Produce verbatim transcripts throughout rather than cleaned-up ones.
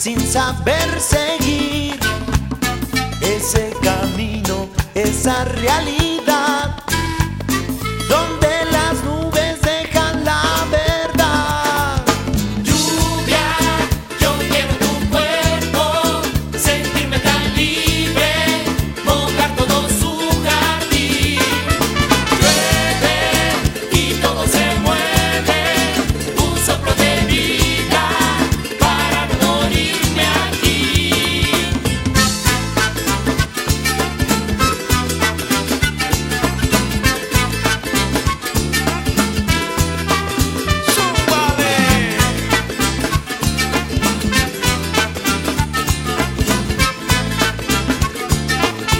sin saber seguir ese camino, esa realidad, donde las nubes dejan la verdad. Lluvia, yo quiero tu cuerpo, sentirme tan libre, mojar todo su jardín. Llueve y todo se mueve, un soplo de vida para no morirme aquí.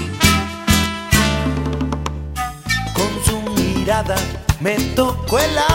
Con su mirada me tocó el